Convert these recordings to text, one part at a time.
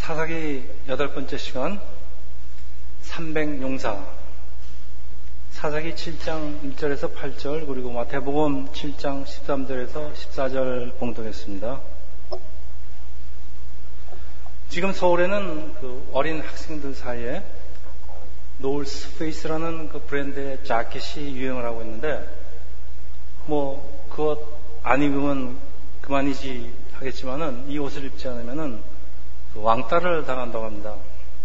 사사기 8번째 시간 300용사. 사사기 7장 1절에서 8절 그리고 마태복음 7장 13절에서 14절 봉독했습니다. 지금 서울에는 그 어린 학생들 사이에 노스페이스라는 그 브랜드의 자켓이 유행을 하고 있는데 그것 안 입으면 그만이지 하겠지만은 이 옷을 입지 않으면은 왕따를 당한다고 합니다.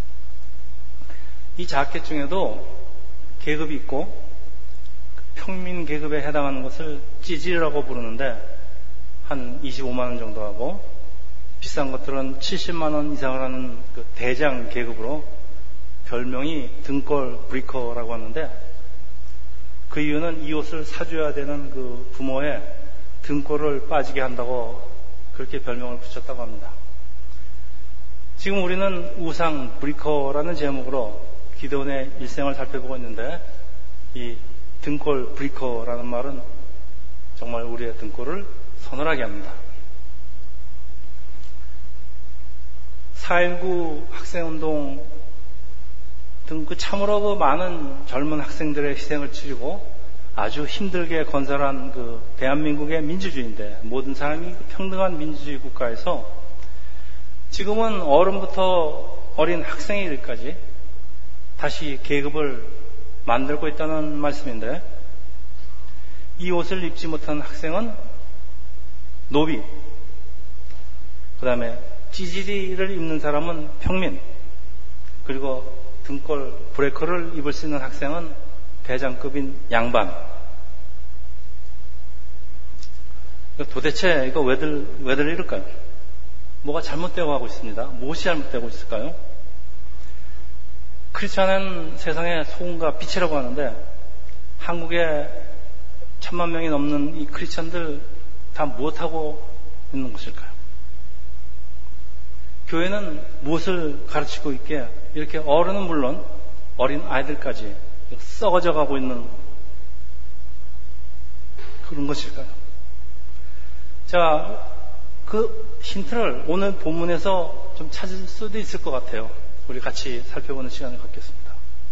이 자켓 중에도 계급이 있고 평민 계급에 해당하는 것을 찌질이라고 부르는데 한 25만 원 정도 하고 비싼 것들은 70만 원 이상을 하는 그 대장 계급으로 별명이 등골 브리커라고 하는데 그 이유는 이 옷을 사줘야 되는 그 부모의 등골을 빠지게 한다고 그렇게 별명을 붙였다고 합니다. 지금 우리는 우상 브리커라는 제목으로 기도원의 일생을 살펴보고 있는데 이 등골 브리커라는 말은 정말 우리의 등골을 서늘하게 합니다. 4.19 학생운동 등 그 참으로 그 많은 젊은 학생들의 희생을 치르고 아주 힘들게 건설한 그 대한민국의 민주주의인데 모든 사람이 평등한 민주주의 국가에서 지금은 어른부터 어린 학생이들까지 다시 계급을 만들고 있다는 말씀인데 이 옷을 입지 못한 학생은 노비, 그 다음에 찌질이를 입는 사람은 평민, 그리고 등골 브레이커를 입을 수 있는 학생은 대장급인 양반. 도대체 이거 왜들 이럴까요? 뭐가 잘못되고 하고 있습니다. 무엇이 잘못되고 있을까요? 크리스찬은 세상의 소금과 빛이라고 하는데 한국에 1000만 명이 넘는 이 크리스찬들 다 무엇하고 있는 것일까요? 교회는 무엇을 가르치고 있기에 이렇게 어른은 물론 어린 아이들까지 썩어져 가고 있는 그런 것일까요? 자, 그 힌트를 오늘 본문에서 좀 찾을 수도 있을 것 같아요. 우리 같이 살펴보는 시간을 갖겠습니다.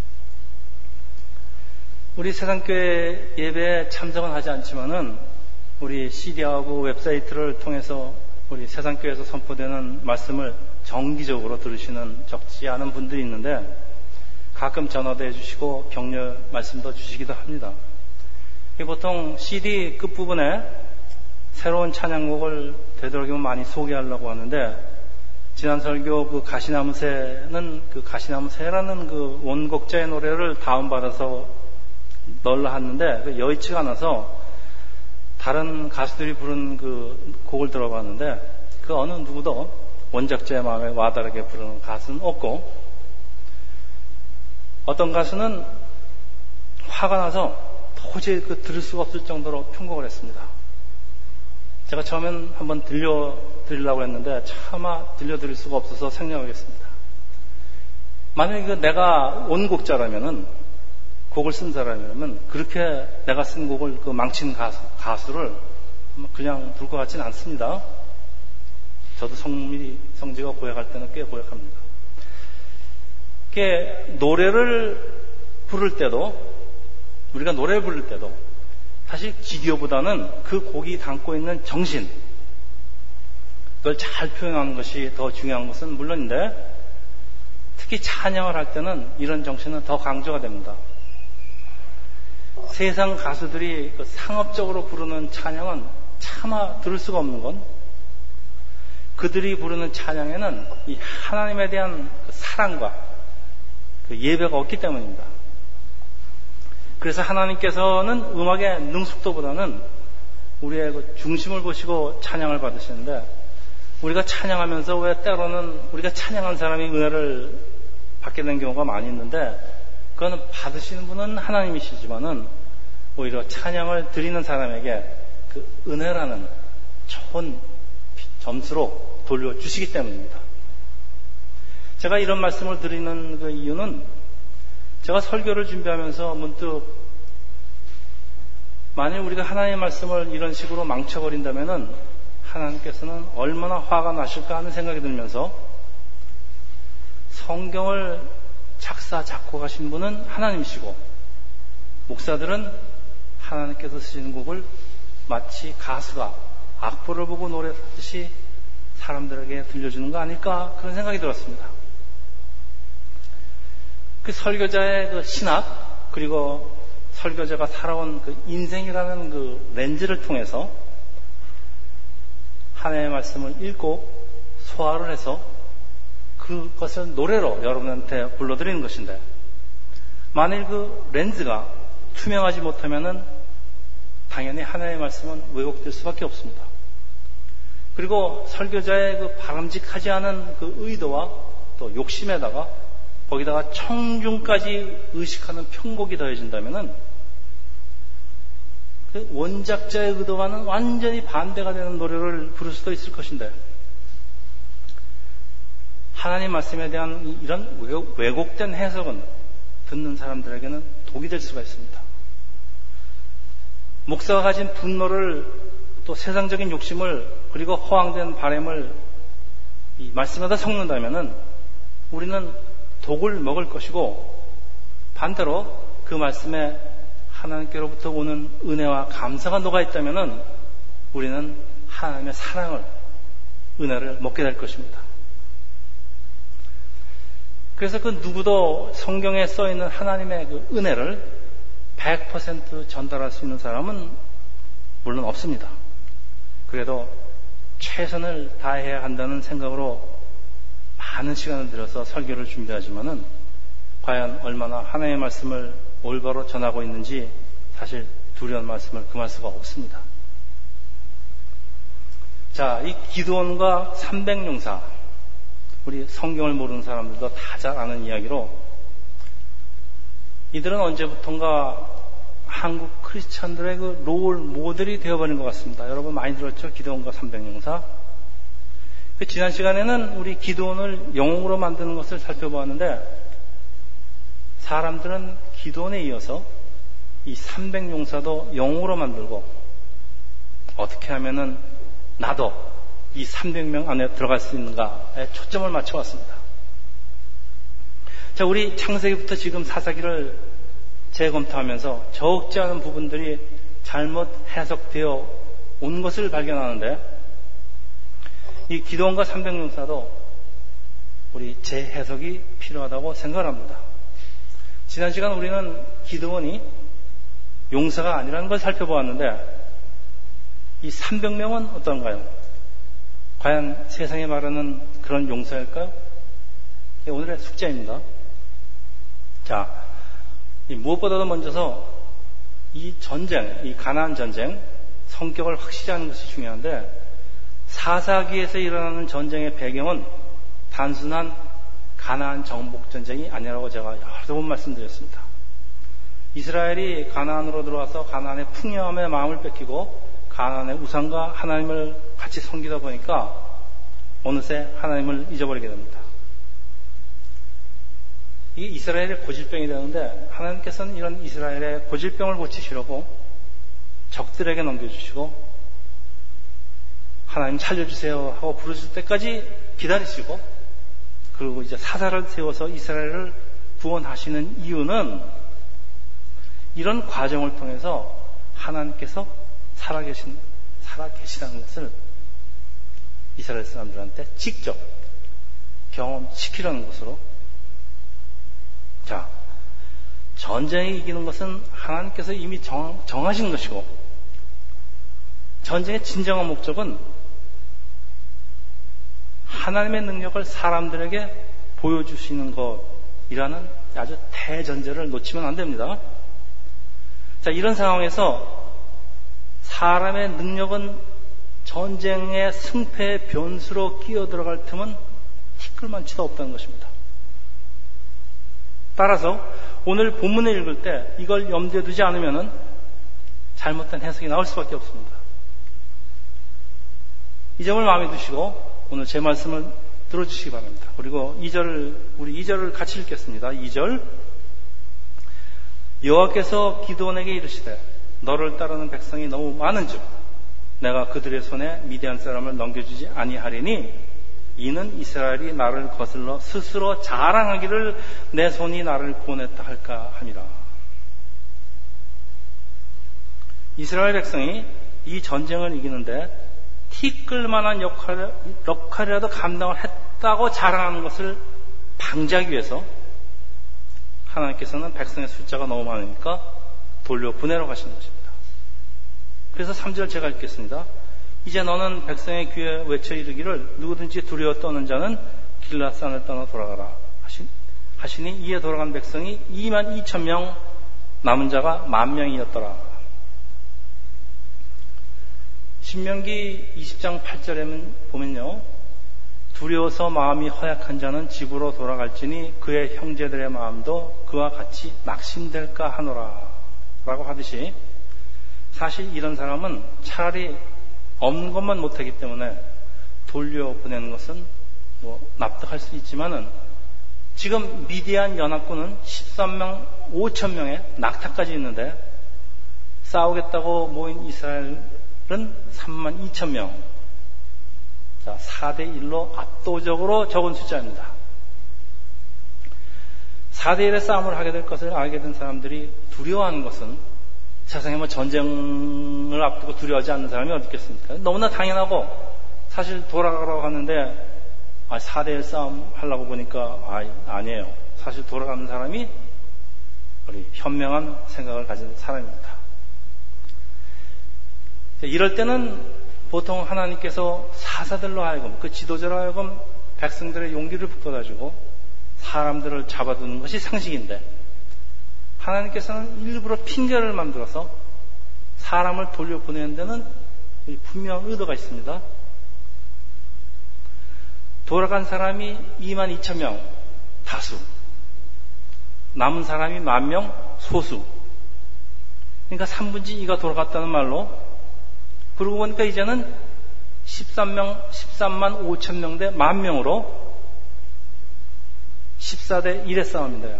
우리 세상교회 예배에 참석은 하지 않지만은 우리 CD하고 웹사이트를 통해서 우리 세상교회에서 선포되는 말씀을 정기적으로 들으시는 적지 않은 분들이 있는데 가끔 전화도 해주시고 격려 말씀도 주시기도 합니다. 보통 CD 끝부분에 새로운 찬양곡을 되도록이면 많이 소개하려고 하는데 지난 설교 그 가시나무새는 그 가시나무새라는 그 원곡자의 노래를 다운받아서 넣으려 했는데 여의치가 않아서 다른 가수들이 부른 그 곡을 들어봤는데 그 어느 누구도 원작자의 마음에 와닿게 부르는 가수는 없고 어떤 가수는 화가 나서 도저히 들을 수가 없을 정도로 편곡을 했습니다. 제가 처음엔 한번 들려드리려고 했는데 차마 들려드릴 수가 없어서 생략하겠습니다. 만약에 내가 원곡자라면은 곡을 쓴 사람이라면 그렇게 내가 쓴 곡을 그 망친 가수를 그냥 둘 것 같지는 않습니다. 저도 성지가 고약할 때는 꽤 고약합니다. 노래를 부를 때도 우리가 노래를 부를 때도 사실 기교보다는 그 곡이 담고 있는 정신 그걸 잘 표현하는 것이 더 중요한 것은 물론인데 특히 찬양을 할 때는 이런 정신은 더 강조가 됩니다. 세상 가수들이 상업적으로 부르는 찬양은 차마 들을 수가 없는 건 그들이 부르는 찬양에는 이 하나님에 대한 사랑과 그 예배가 없기 때문입니다. 그래서 하나님께서는 음악의 능숙도보다는 우리의 그 중심을 보시고 찬양을 받으시는데 우리가 찬양하면서 왜 때로는 우리가 찬양한 사람이 은혜를 받게 된 경우가 많이 있는데 그거는 받으시는 분은 하나님이시지만은 오히려 찬양을 드리는 사람에게 그 은혜라는 좋은 점수로 돌려주시기 때문입니다. 제가 이런 말씀을 드리는 그 이유는 제가 설교를 준비하면서 문득 만일 우리가 하나님의 말씀을 이런 식으로 망쳐버린다면은 하나님께서는 얼마나 화가 나실까 하는 생각이 들면서 성경을 작사, 작곡하신 분은 하나님이시고, 목사들은 하나님께서 쓰시는 곡을 마치 가수가 악보를 보고 노래하듯이 사람들에게 들려주는 거 아닐까, 그런 생각이 들었습니다. 그 설교자의 그 신학, 그리고 설교자가 살아온 그 인생이라는 그 렌즈를 통해서 하나님의 말씀을 읽고 소화를 해서 그것을 노래로 여러분한테 불러드리는 것인데, 만일 그 렌즈가 투명하지 못하면은 당연히 하나님의 말씀은 왜곡될 수밖에 없습니다. 그리고 설교자의 그 바람직하지 않은 그 의도와 또 욕심에다가 거기다가 청중까지 의식하는 편곡이 더해진다면은 그 원작자의 의도와는 완전히 반대가 되는 노래를 부를 수도 있을 것인데, 하나님 말씀에 대한 이런 왜곡된 해석은 듣는 사람들에게는 독이 될 수가 있습니다. 목사가 가진 분노를, 또 세상적인 욕심을, 그리고 허황된 바램을 이 말씀에다 섞는다면은 우리는 독을 먹을 것이고, 반대로 그 말씀에 하나님께로부터 오는 은혜와 감사가 녹아있다면은 우리는 하나님의 사랑을, 은혜를 먹게 될 것입니다. 그래서 그 누구도 성경에 써있는 하나님의 그 은혜를 100% 전달할 수 있는 사람은 물론 없습니다. 그래도 최선을 다해야 한다는 생각으로 많은 시간을 들여서 설교를 준비하지만은 과연 얼마나 하나님의 말씀을 올바로 전하고 있는지 사실 두려운 말씀을 금할 수가 없습니다. 자, 이 기드온과 300용사, 우리 성경을 모르는 사람들도 다 잘 아는 이야기로, 이들은 언제부턴가 한국 크리스찬들의 그 롤 모델이 되어버린 것 같습니다. 여러분 많이 들었죠? 기드온과 300용사. 그 지난 시간에는 우리 기드온을 영웅으로 만드는 것을 살펴보았는데, 사람들은 기드온에 이어서 이 300용사도 영웅으로 만들고, 어떻게 하면은 나도 이 300명 안에 들어갈 수 있는가에 초점을 맞춰왔습니다. 자, 우리 창세기부터 지금 사사기를 재검토하면서 적지 않은 부분들이 잘못 해석되어 온 것을 발견하는데, 이 기드온과 300용사도 우리 재해석이 필요하다고 생각합니다. 지난 시간 우리는 기드온이 용사가 아니라는 걸 살펴보았는데, 이 300명은 어떤가요? 과연 세상에 말하는 그런 용사일까요? 오늘의 숙제입니다. 자, 무엇보다도 먼저서 이 전쟁, 이 가나안 전쟁 성격을 확실히 하는 것이 중요한데, 사사기에서 일어나는 전쟁의 배경은 단순한 가나안 정복 전쟁이 아니라고 제가 여러 번 말씀드렸습니다. 이스라엘이 가나안으로 들어와서 가나안의 풍요함에 마음을 뺏기고 가나안의 우상과 하나님을 같이 섬기다 보니까 어느새 하나님을 잊어버리게 됩니다. 이게 이스라엘의 고질병이 되는데, 하나님께서는 이런 이스라엘의 고질병을 고치시려고 적들에게 넘겨주시고, 하나님 살려주세요 하고 부르실 때까지 기다리시고, 그리고 이제 사사를 세워서 이스라엘을 구원하시는 이유는 이런 과정을 통해서 하나님께서 살아계시다는 것을 이스라엘 사람들한테 직접 경험시키려는 것으로, 자, 전쟁에 이기는 것은 하나님께서 이미 정하신 것이고, 전쟁의 진정한 목적은 하나님의 능력을 사람들에게 보여주시는 것이라는 아주 대전제를 놓치면 안 됩니다. 자, 이런 상황에서 사람의 능력은 전쟁의 승패의 변수로 끼어들어갈 틈은 티끌만치도 없다는 것입니다. 따라서 오늘 본문을 읽을 때 이걸 염두에 두지 않으면 잘못된 해석이 나올 수밖에 없습니다. 이 점을 마음에 두시고 오늘 제 말씀을 들어주시기 바랍니다. 그리고 우리 2절을 같이 읽겠습니다. 2절, 여호와께서 기드온에게 이르시되 너를 따르는 백성이 너무 많은즉 내가 그들의 손에 미디안 사람을 넘겨주지 아니하리니 이는 이스라엘이 나를 거슬러 스스로 자랑하기를 내 손이 나를 구원했다 할까 함이라. 이스라엘 백성이 이 전쟁을 이기는데 티끌만한 역할이라도 감당을 했다고 자랑하는 것을 방지하기 위해서 하나님께서는 백성의 숫자가 너무 많으니까 돌려보내러 가시는 것입니다. 그래서 3절 제가 읽겠습니다. 이제 너는 백성의 귀에 외쳐 이르기를 누구든지 두려워 떠는 자는 길앗산을 떠나 돌아가라 하시니 이에 돌아간 백성이 22,000명, 남은 자가 10,000명이었더라. 신명기 20장 8절에 보면요, 두려워서 마음이 허약한 자는 집으로 돌아갈지니 그의 형제들의 마음도 그와 같이 낙심될까 하노라 라고 하듯이, 사실 이런 사람은 차라리 없는 것만 못하기 때문에 돌려보내는 것은 납득할 수 있지만은, 지금 미디안 연합군은 13명 5,000명의 낙타까지 있는데 싸우겠다고 모인 이스라엘은 32,000명. 자, 4대1로 압도적으로 적은 숫자입니다. 4대1의 싸움을 하게 될 것을 알게 된 사람들이 두려워하는 것은, 세상에 전쟁을 앞두고 두려워하지 않는 사람이 어디 있겠습니까? 너무나 당연하고, 사실 돌아가라고 하는데 4대1 싸움 하려고 보니까 아니에요. 사실 돌아가는 사람이 우리 현명한 생각을 가진 사람입니다. 이럴 때는 보통 하나님께서 사사들로 하여금, 그 지도자로 하여금 백성들의 용기를 북돋아주고 사람들을 잡아두는 것이 상식인데, 하나님께서는 일부러 핑계를 만들어서 사람을 돌려보내는 데는 분명한 의도가 있습니다. 돌아간 사람이 22,000명, 다수. 남은 사람이 10,000명, 소수. 그러니까 3분의 2가 돌아갔다는 말로, 그러고 보니까 이제는 13만 5천 대 10,000명으로 14대 1의 싸움인데요.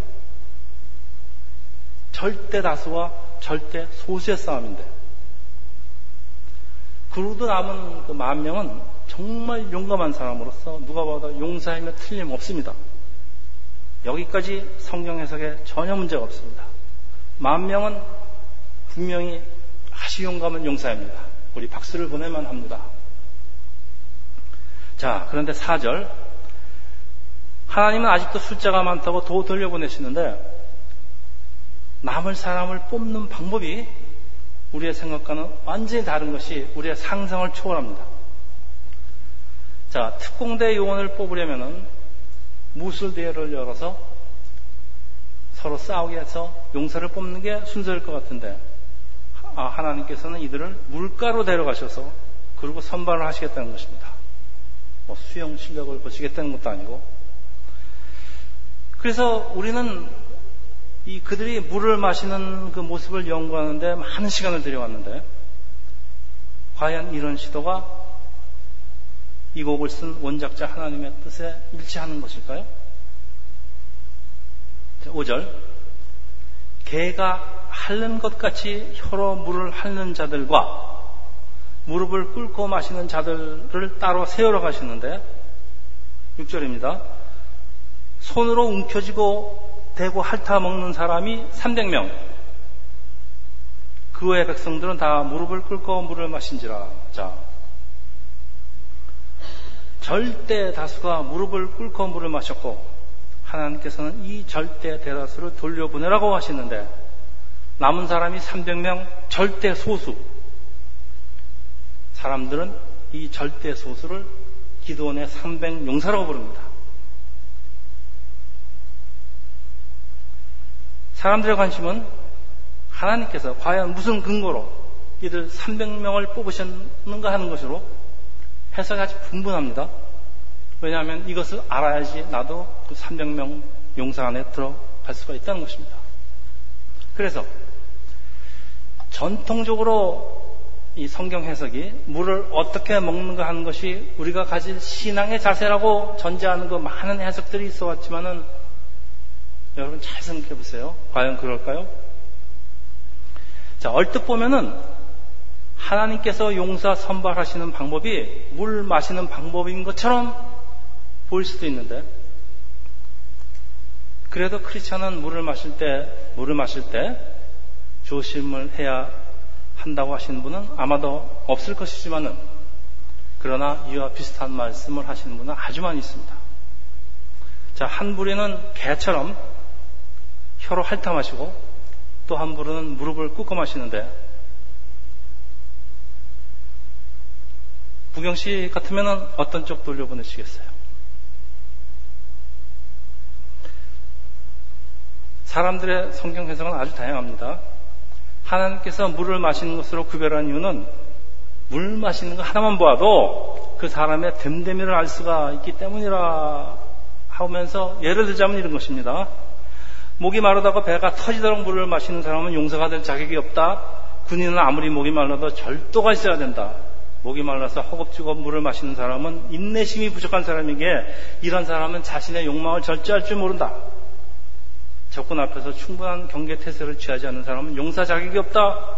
절대 다수와 절대 소수의 싸움인데, 그러고도 남은 그 10,000명은 정말 용감한 사람으로서 누가 봐도 용사임에 틀림없습니다. 여기까지 성경 해석에 전혀 문제가 없습니다. 10,000명은 분명히 아주 용감한 용사입니다. 우리 박수를 보내만 합니다. 자, 그런데 4절, 하나님은 아직도 숫자가 많다고 도 돌려보내시는데 남을 사람을 뽑는 방법이 우리의 생각과는 완전히 다른 것이 우리의 상상을 초월합니다. 자, 특공대 요원을 뽑으려면은 무술대회를 열어서 서로 싸우게 해서 용사를 뽑는 게 순서일 것 같은데, 하나님께서는 이들을 물가로 데려가셔서 그리고 선발을 하시겠다는 것입니다. 수영 실력을 보시겠다는 것도 아니고. 그래서 우리는 그들이 물을 마시는 그 모습을 연구하는데 많은 시간을 들여왔는데, 과연 이런 시도가 이 곡을 쓴 원작자 하나님의 뜻에 일치하는 것일까요? 5절, 개가 핥는 것 같이 혀로 물을 핥는 자들과 무릎을 꿇고 마시는 자들을 따로 세우러 가시는데, 6절입니다. 손으로 움켜쥐고 대고 핥아 먹는 사람이 300명, 그 외의 백성들은 다 무릎을 꿇고 물을 마신지라. 자, 절대 다수가 무릎을 꿇고 물을 마셨고, 하나님께서는 이 절대 대다수를 돌려보내라고 하시는데, 남은 사람이 300명, 절대 소수. 사람들은 이 절대 소수를 기드온의 300용사라고 부릅니다. 사람들의 관심은 하나님께서 과연 무슨 근거로 이들 300명을 뽑으셨는가 하는 것으로 해석이 아주 분분합니다. 왜냐하면 이것을 알아야지 나도 그 300명 용사 안에 들어갈 수가 있다는 것입니다. 그래서 전통적으로 이 성경 해석이 물을 어떻게 먹는가 하는 것이 우리가 가질 신앙의 자세라고 전제하는 그 많은 해석들이 있어 왔지만은, 여러분 잘 생각해 보세요. 과연 그럴까요? 자, 얼뜻 보면은 하나님께서 용사 선발하시는 방법이 물 마시는 방법인 것처럼 보일 수도 있는데, 그래도 크리스찬은 물을 마실 때 조심을 해야 한다고 하시는 분은 아마도 없을 것이지만은, 그러나 이와 비슷한 말씀을 하시는 분은 아주 많이 있습니다. 자, 한 부류는 개처럼 혀로 핥아 마시고, 또 한 부류는 무릎을 꿇고 마시는데, 부경씨 같으면 어떤 쪽 돌려보내시겠어요? 사람들의 성경 해석은 아주 다양합니다. 하나님께서 물을 마시는 것으로 구별한 이유는 물 마시는 거 하나만 보아도 그 사람의 됨됨이를 알 수가 있기 때문이라 하면서 예를 들자면 이런 것입니다. 목이 마르다고 배가 터지도록 물을 마시는 사람은 용사가 될 자격이 없다. 군인은 아무리 목이 말라도 절도가 있어야 된다. 목이 말라서 허겁지겁 물을 마시는 사람은 인내심이 부족한 사람에게 이런 사람은 자신의 욕망을 절제할 줄 모른다. 적군 앞에서 충분한 경계 태세를 취하지 않는 사람은 용사 자격이 없다.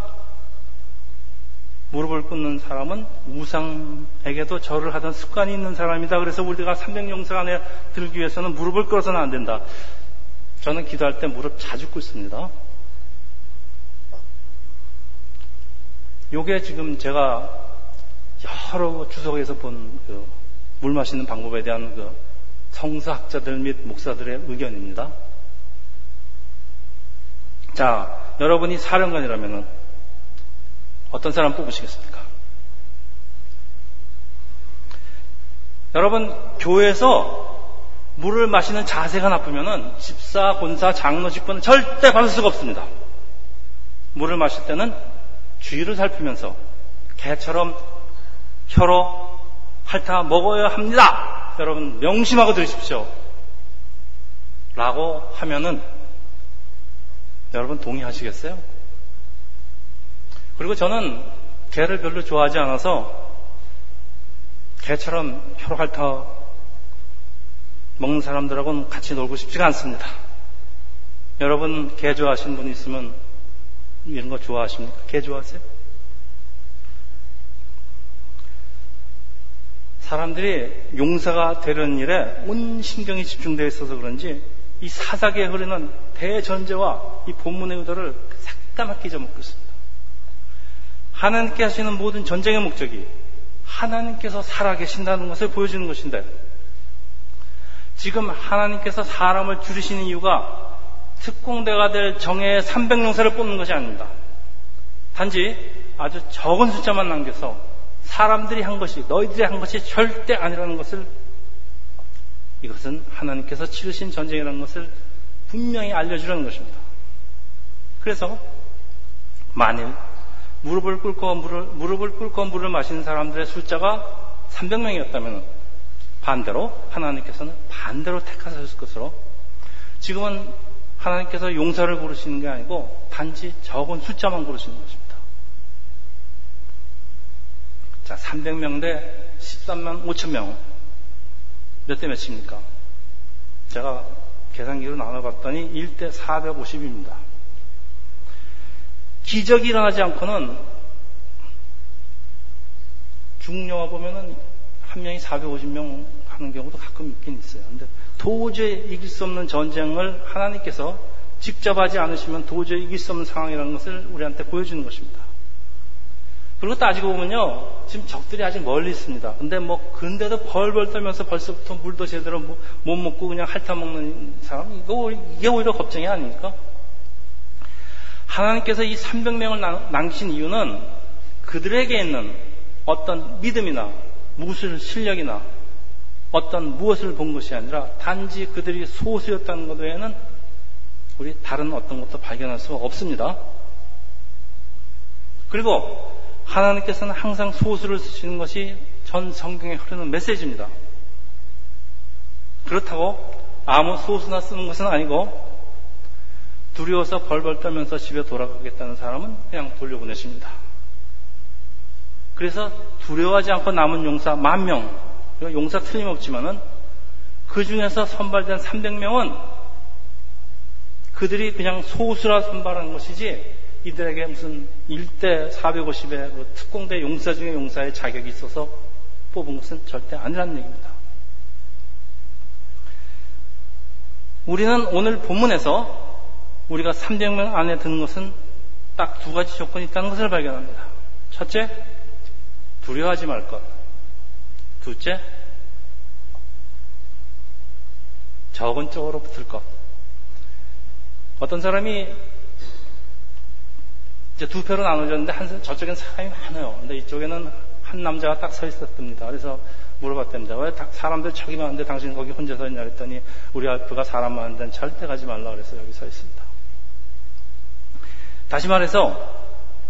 무릎을 꿇는 사람은 우상에게도 절을 하던 습관이 있는 사람이다. 그래서 우리가 300용사 안에 들기 위해서는 무릎을 꿇어서는 안 된다. 저는 기도할 때 무릎 자주 꿇습니다. 요게 지금 제가 여러 주석에서 본 물 마시는 방법에 대한 성서학자들 및 목사들의 의견입니다. 자, 여러분이 사령관이라면 어떤 사람 뽑으시겠습니까? 여러분, 교회에서 물을 마시는 자세가 나쁘면은 집사, 권사, 장로 직분은 절대 받을 수가 없습니다. 물을 마실 때는 주의를 살피면서 개처럼 혀로 핥아 먹어야 합니다. 여러분 명심하고 들으십시오. 라고 하면은 여러분 동의하시겠어요? 그리고 저는 개를 별로 좋아하지 않아서 개처럼 혀로 핥아 먹는 사람들하고는 같이 놀고 싶지가 않습니다. 여러분 개 좋아하시는 분 있으면 이런 거 좋아하십니까? 개 좋아하세요? 사람들이 용사가 되려는 일에 온 신경이 집중되어 있어서 그런지 이 사사기에 흐르는 대전제와 이 본문의 의도를 새까맣게 잊어먹고 있습니다. 하나님께 하시는 모든 전쟁의 목적이 하나님께서 살아계신다는 것을 보여주는 것인데, 지금 하나님께서 사람을 줄이시는 이유가 특공대가 될 정예의 300용사를 뽑는 것이 아닙니다. 단지 아주 적은 숫자만 남겨서 사람들이 한 것이, 너희들이 한 것이 절대 아니라는 것을, 이것은 하나님께서 치르신 전쟁이라는 것을 분명히 알려주려는 것입니다. 그래서 만일 무릎을 꿇고 물을 마시는 사람들의 숫자가 300명이었다면 반대로 하나님께서는 반대로 택하셨을 것으로, 지금은 하나님께서 용사를 고르시는 게 아니고 단지 적은 숫자만 고르시는 것입니다. 자, 300명 대 13만 5천 명. 몇 대 몇입니까? 제가 계산기로 나눠봤더니 1대 450입니다. 기적이 일어나지 않고는 중영화 보면은 한 명이 450명 하는 경우도 가끔 있긴 있어요. 근데 도저히 이길 수 없는 전쟁을 하나님께서 직접 하지 않으시면 도저히 이길 수 없는 상황이라는 것을 우리한테 보여주는 것입니다. 그리고 따지고 보면요, 지금 적들이 아직 멀리 있습니다. 근데도 벌벌 떨면서 벌써부터 물도 제대로 못 먹고 그냥 핥아먹는 사람, 이게 오히려 걱정이 아닙니까? 하나님께서 이 300명을 남기신 이유는 그들에게 있는 어떤 믿음이나 무술 실력이나 어떤 무엇을 본 것이 아니라 단지 그들이 소수였다는 것 외에는 우리 다른 어떤 것도 발견할 수가 없습니다. 그리고 하나님께서는 항상 소수를 쓰시는 것이 전 성경에 흐르는 메시지입니다. 그렇다고 아무 소수나 쓰는 것은 아니고, 두려워서 벌벌 떨면서 집에 돌아가겠다는 사람은 그냥 돌려보내십니다. 그래서 두려워하지 않고 남은 용사 10,000명, 용사 틀림없지만은 그 중에서 선발된 300명은 그들이 그냥 소수라 선발한 것이지, 이들에게 무슨 1대 450의 특공대 용사 중에 용사의 자격이 있어서 뽑은 것은 절대 아니라는 얘기입니다. 우리는 오늘 본문에서 우리가 300명 안에 드는 것은 딱 두 가지 조건이 있다는 것을 발견합니다. 첫째, 두려워하지 말 것. 둘째, 적은 쪽으로 붙을 것. 어떤 사람이 이제 두 표로 나눠졌는데 저쪽엔 사람이 많아요. 근데 이쪽에는 한 남자가 딱 서 있었답니다. 그래서 물어봤답니다. 왜 사람들 저기 많은데 당신 거기 혼자 서 있냐 그랬더니 우리 앞에가 사람 많은 데는 절대 가지 말라 그래서 여기 서 있습니다. 다시 말해서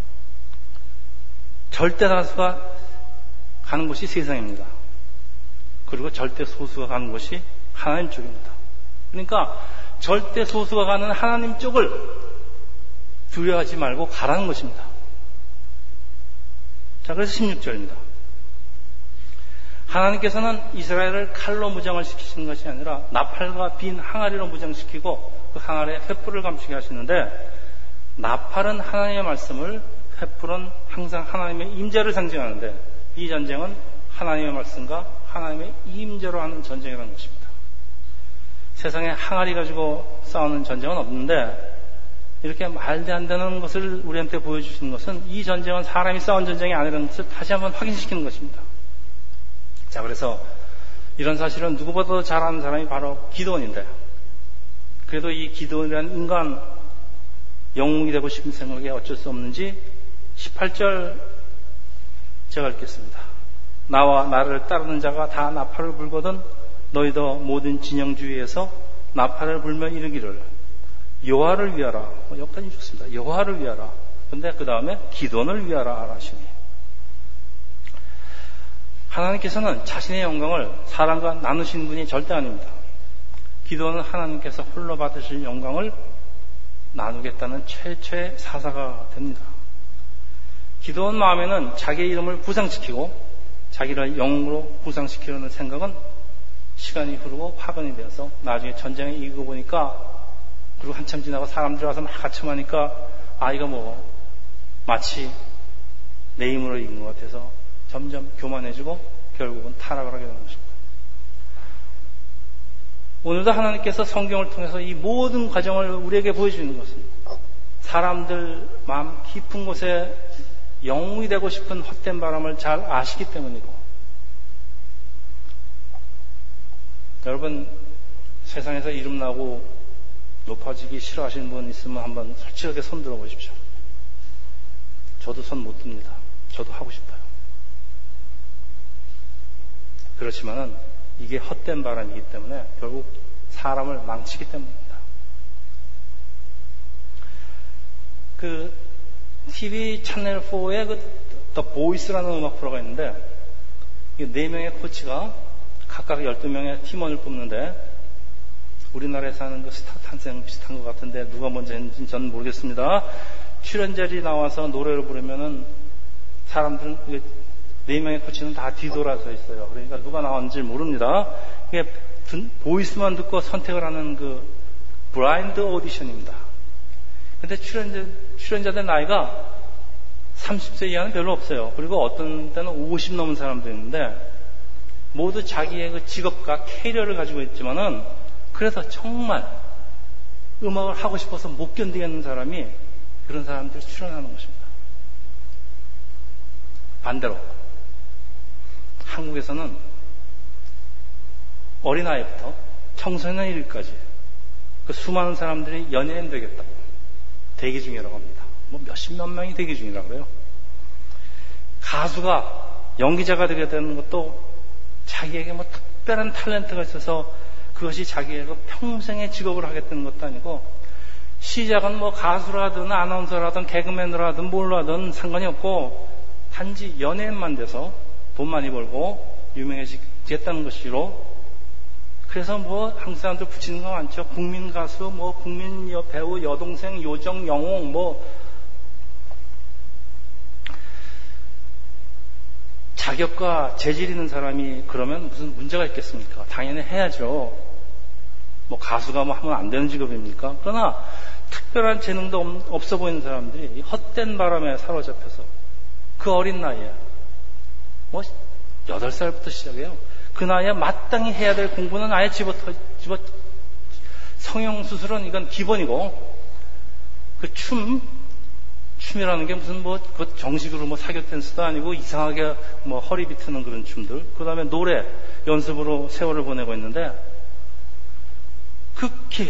절대 다수가 가는 곳이 세상입니다. 그리고 절대 소수가 가는 곳이 하나님 쪽입니다. 그러니까 절대 소수가 가는 하나님 쪽을 두려워하지 말고 가라는 것입니다. 자, 그래서 16절입니다. 하나님께서는 이스라엘을 칼로 무장을 시키시는 것이 아니라 나팔과 빈 항아리로 무장시키고 그 항아리에 횃불을 감추게 하시는데, 나팔은 하나님의 말씀을, 횃불은 항상 하나님의 임재를 상징하는데, 이 전쟁은 하나님의 말씀과 하나님의 임재로 하는 전쟁이라는 것입니다. 세상에 항아리 가지고 싸우는 전쟁은 없는데, 이렇게 말도 안 되는 것을 우리한테 보여주시는 것은 이 전쟁은 사람이 싸운 전쟁이 아니라는 것을 다시 한번 확인시키는 것입니다. 자, 그래서 이런 사실은 누구보다도 잘 아는 사람이 바로 기드온인데, 그래도 이 기드온이라는 인간 영웅이 되고 싶은 생각에 어쩔 수 없는지 18절 제가 읽겠습니다. 나와 나를 따르는 자가 다 나팔을 불거든 너희도 모든 진영 주위에서 나팔을 불며 이르기를 여호와를 위하라. 여기까지 좋습니다. 여호와를 위하라. 근데 그 다음에 기도원을 위하라 하시니, 하나님께서는 자신의 영광을 사람과 나누시는 분이 절대 아닙니다. 기도원은 하나님께서 홀로 받으실 영광을 나누겠다는 최초의 사사가 됩니다. 기도원 마음에는 자기의 이름을 부상시키고 자기를 영웅으로 부상시키려는 생각은 시간이 흐르고 파근이 되어서 나중에 전쟁에 이기고 보니까, 그리고 한참 지나고 사람들이 와서 막 가침하니까 이거 뭐 마치 내 힘으로 이긴 것 같아서 점점 교만해지고 결국은 타락을 하게 되는 것입니다. 오늘도 하나님께서 성경을 통해서 이 모든 과정을 우리에게 보여주는 것은 사람들 마음 깊은 곳에 영웅이 되고 싶은 헛된 바람을 잘 아시기 때문이고, 여러분 세상에서 이름 나고 높아지기 싫어하시는 분 있으면 한번 솔직하게 손 들어 보십시오. 저도 손 못 듭니다. 저도 하고 싶어요. 그렇지만은 이게 헛된 바람이기 때문에 결국 사람을 망치기 때문입니다. 그 TV 채널 4에 The Voice라는 음악 프로가 있는데, 4명의 코치가 각각 12명의 팀원을 뽑는데, 우리나라에서 하는 그 스타 탄생 비슷한 것 같은데 누가 먼저 했는지 저는 모르겠습니다. 출연자들이 나와서 노래를 부르면은 사람들은 4명의 코치는 다 뒤돌아서 있어요. 그러니까 누가 나왔는지 모릅니다. 이게 보이스만 듣고 선택을 하는 그 블라인드 오디션입니다. 근데 출연자들 나이가 30세 이하는 별로 없어요. 그리고 어떤 때는 50 넘은 사람도 있는데, 모두 자기의 그 직업과 캐리어를 가지고 있지만은, 그래서 정말 음악을 하고 싶어서 못 견디겠는 사람이 그런 사람들이 출연하는 것입니다. 반대로 한국에서는 어린아이부터 청소년일까지 그 수많은 사람들이 연예인 되겠다고 대기 중이라고 합니다. 뭐 몇십몇 명이 대기 중이라고 그래요. 가수가 연기자가 되게 되는 것도 자기에게 뭐 특별한 탤런트가 있어서 그것이 자기의 평생의 직업을 하겠다는 것도 아니고, 시작은 뭐 가수라든 아나운서라든 개그맨으로 하든 뭘로 하든 상관이 없고, 단지 연예인만 돼서 돈 많이 벌고 유명해지겠다는 것이로, 그래서 뭐 한국 사람들 붙이는 거 많죠. 국민 가수, 뭐 국민 배우, 여동생, 요정, 영웅, 뭐 자격과 재질 있는 사람이 그러면 무슨 문제가 있겠습니까? 당연히 해야죠. 뭐 가수가 뭐 하면 안 되는 직업입니까? 그러나 특별한 재능도 없어 보이는 사람들이 헛된 바람에 사로잡혀서 그 어린 나이에 뭐 8살부터 시작해요. 그 나이에 마땅히 해야 될 공부는 아예 성형수술은 이건 기본이고, 그 춤이라는 게 무슨 그 정식으로 사교 댄스도 아니고 이상하게 허리 비트는 그런 춤들, 그 다음에 노래 연습으로 세월을 보내고 있는데, 극히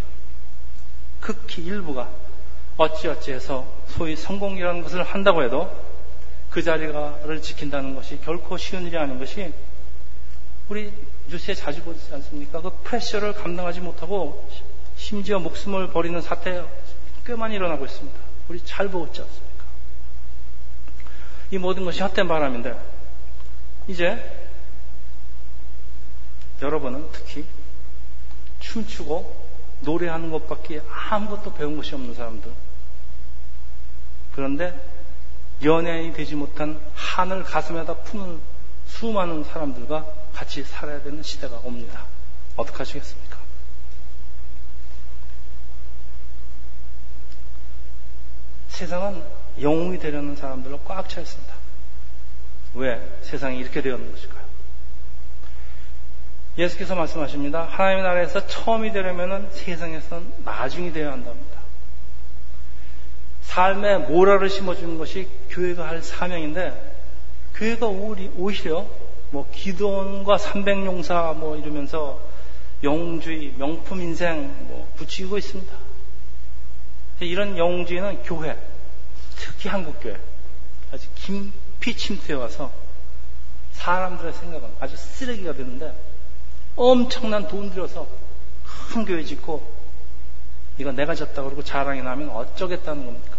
일부가 어찌어찌해서 소위 성공이라는 것을 한다고 해도 그 자리를 지킨다는 것이 결코 쉬운 일이 아닌 것이, 우리 뉴스에 자주 보지 않습니까? 그 프레셔를 감당하지 못하고 심지어 목숨을 버리는 사태 꽤 많이 일어나고 있습니다. 우리 잘 보고 있지 않습니까? 이 모든 것이 헛된 바람인데, 이제 여러분은 특히 춤추고 노래하는 것밖에 아무것도 배운 것이 없는 사람들, 그런데 연예인이 되지 못한 한을 가슴에다 품은 수많은 사람들과 같이 살아야 되는 시대가 옵니다. 어떻게 하시겠습니까? 세상은 영웅이 되려는 사람들로 꽉 차 있습니다. 왜 세상이 이렇게 되었는 것일까요? 예수께서 말씀하십니다. 하나님의 나라에서 처음이 되려면 세상에서는 나중이 되어야 한답니다. 삶에 모라를 심어주는 것이 교회가 할 사명인데, 교회가 오히려 기도원과 삼백용사 이러면서 영웅주의, 명품 인생 붙이고 있습니다. 이런 영웅주의는 교회, 특히 한국교회 아주 깊이 침투해 와서 사람들의 생각은 아주 쓰레기가 되는데, 엄청난 돈 들여서 큰 교회 짓고 이거 내가 졌다 그러고 자랑이 나면 어쩌겠다는 겁니까?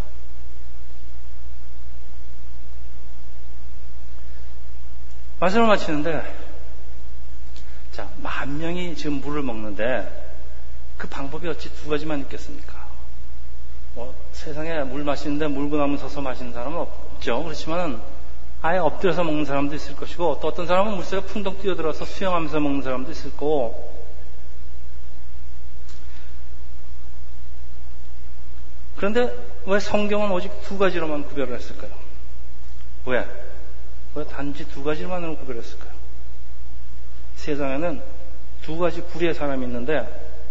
말씀을 마치는데, 자, 10,000명이 지금 물을 먹는데 그 방법이 어찌 두 가지만 있겠습니까? 세상에 물 마시는데 물구나무 서서 마시는 사람은 없죠. 그렇지만 아예 엎드려서 먹는 사람도 있을 것이고, 또 어떤 사람은 물속에 풍덩 뛰어들어서 수영하면서 먹는 사람도 있을 거고, 그런데 왜 성경은 오직 두 가지로만 구별을 했을까요? 왜 단지 두 가지만으로 구별했을까요? 세상에는 두 가지 부류의 사람이 있는데,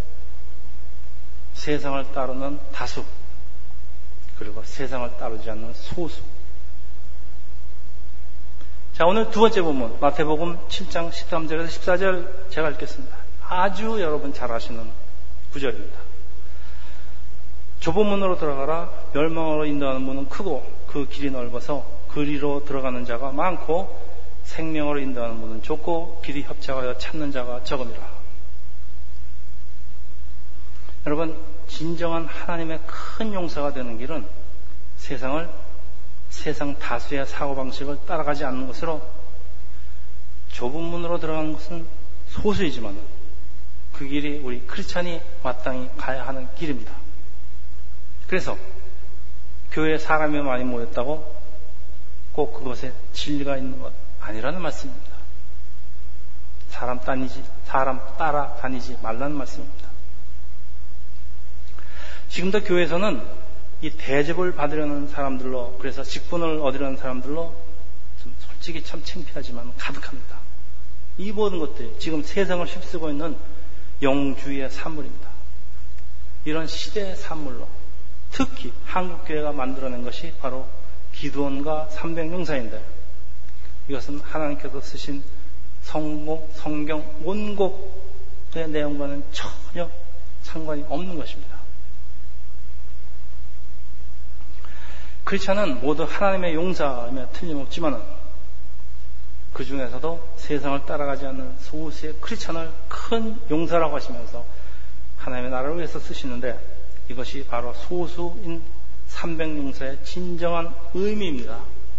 세상을 따르는 다수, 그리고 세상을 따르지 않는 소수. 자, 오늘 두 번째 본문 마태복음 7장 13절에서 14절 제가 읽겠습니다. 아주 여러분 잘 아시는 구절입니다. 좁은 문으로 들어가라. 멸망으로 인도하는 문은 크고 그 길이 넓어서 그리로 들어가는 자가 많고, 생명으로 인도하는 문은 좁고 길이 협착하여 찾는 자가 적음이라. 여러분, 진정한 하나님의 큰 용사가 되는 길은 세상 다수의 사고방식을 따라가지 않는 것으로, 좁은 문으로 들어가는 것은 소수이지만 그 길이 우리 크리스찬이 마땅히 가야 하는 길입니다. 그래서 교회에 사람이 많이 모였다고 꼭 그것에 진리가 있는 것 아니라는 말씀입니다. 사람 따라 다니지 말라는 말씀입니다. 지금도 교회에서는 이 대접을 받으려는 사람들로, 그래서 직분을 얻으려는 사람들로 좀 솔직히 참 창피하지만 가득합니다. 이 모든 것들이 지금 세상을 휩쓰고 있는 영주의의 산물입니다. 이런 시대의 산물로 특히 한국교회가 만들어낸 것이 바로 기도원과 삼백용사인데, 이것은 하나님께서 쓰신 성경 원곡의 내용과는 전혀 상관이 없는 것입니다. 크리스찬은 모두 하나님의 용사임에 틀림없지만, 그 중에서도 세상을 따라가지 않는 소수의 크리스찬을 큰 용사라고 하시면서 하나님의 나라를 위해서 쓰시는데, 이것이 바로 소수인 삼백용사의 진정한 의미입니다.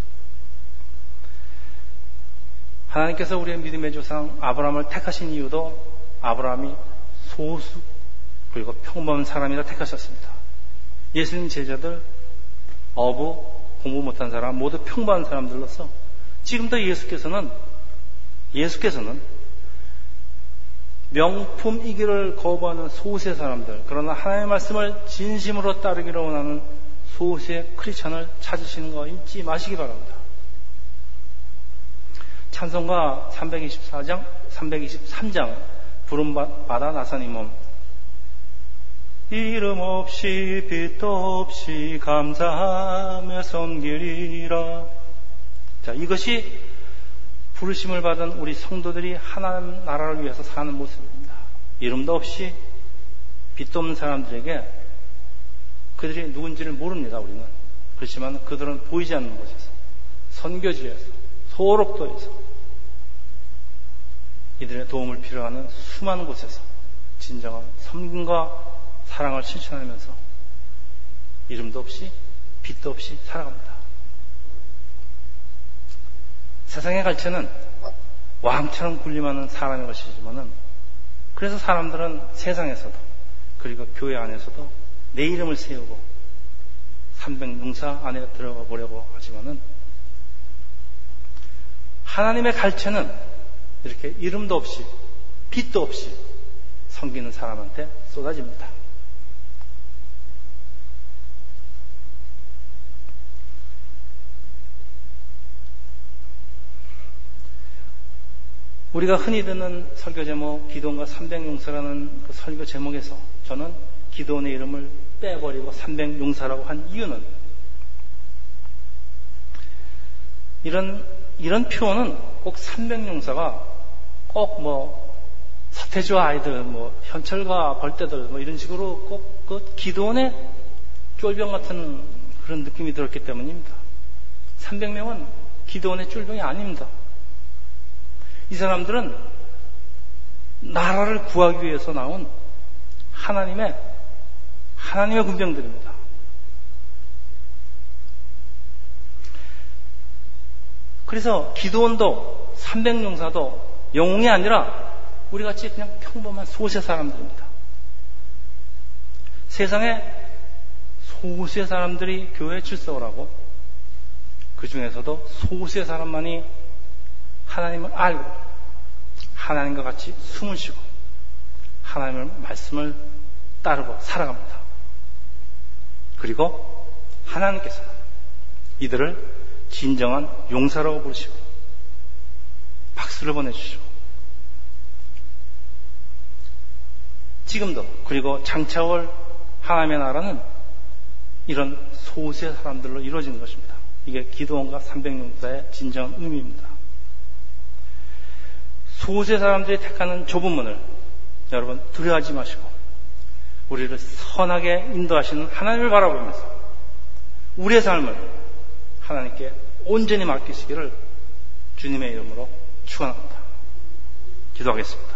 하나님께서 우리의 믿음의 조상 아브라함을 택하신 이유도 아브라함이 소수 그리고 평범한 사람이라 택하셨습니다. 예수님 제자들, 어부, 공부 못한 사람 모두 평범한 사람들로서 지금도 예수께서는 명품이기를 거부하는 소수의 사람들, 그러나 하나님의 말씀을 진심으로 따르기를 원하는 소수의 크리스찬을 찾으시는 거 잊지 마시기 바랍니다. 찬송가 323장 부름받아 나선 이 몸, 이름 없이 빛도 없이 감사하며 섬기리라. 자, 이것이 부르심을 받은 우리 성도들이 하나님 나라를 위해서 사는 모습입니다. 이름도 없이 빛도 없는 사람들에게 그들이 누군지를 모릅니다. 우리는. 그렇지만 그들은 보이지 않는 곳에서, 선교지에서, 소록도에서 이들의 도움을 필요하는 수많은 곳에서 진정한 섬김과 사랑을 실천하면서 이름도 없이 빛도 없이 살아갑니다. 세상의 갈채는 왕처럼 군림하는 사람의 것이지만은, 그래서 사람들은 세상에서도 그리고 교회 안에서도 내 이름을 세우고 300용사 안에 들어가 보려고 하지만은, 하나님의 갈채는 이렇게 이름도 없이 빛도 없이 섬기는 사람한테 쏟아집니다. 우리가 흔히 듣는 설교 제목 기도원과 300용사라는 그 설교 제목에서 저는 기도원의 이름을 빼버리고 300용사라고 한 이유는, 이런 표현은 꼭 300용사가 꼭 서태지와 아이들, 현철과 벌떼들 이런 식으로 꼭 그 기도원의 쫄병 같은 그런 느낌이 들었기 때문입니다. 300명은 기도원의 쫄병이 아닙니다. 이 사람들은 나라를 구하기 위해서 나온 하나님의 군병들입니다. 그래서 기도원도 300용사도 영웅이 아니라 우리같이 그냥 평범한 소세 사람들입니다. 세상에 소수의 사람들이 교회에 출석을 하고 그 중에서도 소수의 사람만이 하나님을 알고 하나님과 같이 숨을 쉬고 하나님의 말씀을 따르고 살아갑니다. 그리고 하나님께서 이들을 진정한 용사라고 부르시고 박수를 보내주시고, 지금도 그리고 장차올 하나님의 나라는 이런 소수의 사람들로 이루어지는 것입니다. 이게 기도원과 300용사의 진정한 의미입니다. 소수의 사람들이 택하는 좁은 문을 여러분 두려워하지 마시고 우리를 선하게 인도하시는 하나님을 바라보면서 우리의 삶을 하나님께 온전히 맡기시기를 주님의 이름으로 축원합니다. 기도하겠습니다.